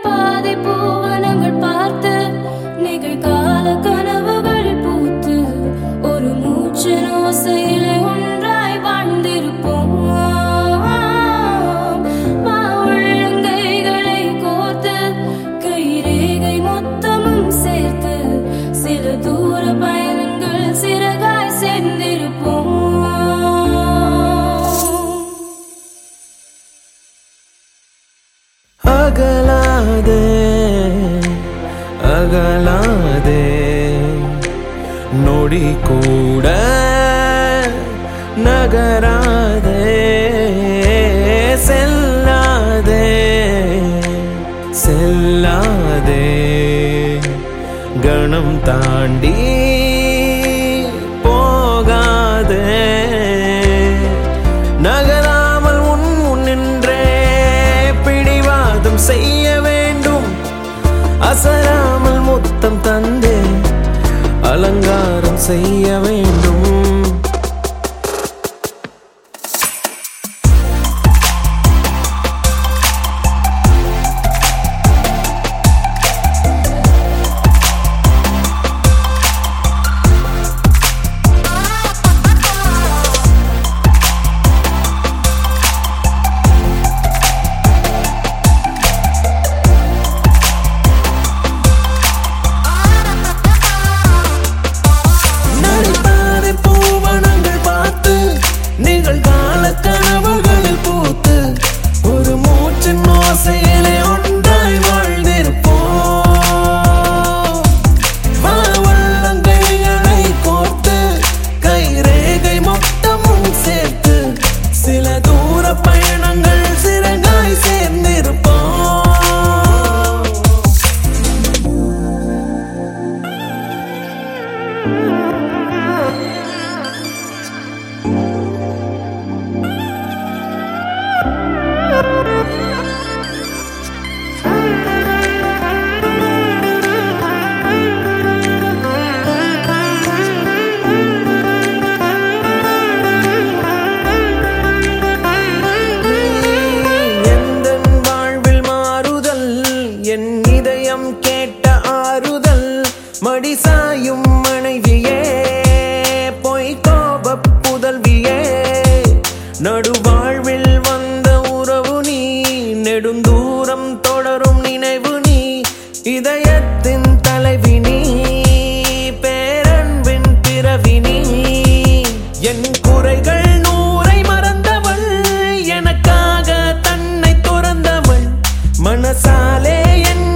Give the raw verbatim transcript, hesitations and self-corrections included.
நடைபாதை பூவனங்கள் பார்த்து நிகழ்கால கனவுகள் பூத்து ஒரு மூச்சின் ஓசையிலே ஒன்றாய் வாழ்ந்திருப்போம். உள்ளங்கைகளை கோர்த்து கைரேகை மொத்தமும் சேர்த்து சில தூர பயணங்கள் சிறகாய் சேர்ந்திருப்போம். அகலாதே அகலாதே நொடி கூட நகராதே செல்லாதே செல்லாதே கணம் தாண்டி போகாதே நகராமல் உன் முன்னின்றே பிடிவாதம் செய்ய வேண்டும். அசராமல் முத்தம் தந்தே அலங்காரம் செய்ய வேண்டும். மடிசாயும் மனைவியே பொய் கோப புதல்வியே நடுவாழ்வில் வந்த உறவு நீ நெடுந்தூரம் தொடரும் நினைவு நீ இதயத்தின் தலைவி நீ பேரன்பின் பிறவி நீ என் குறைகள் நூறை மறந்தவள் எனக்காக தன்னை துறந்தவள் மனசாலே என்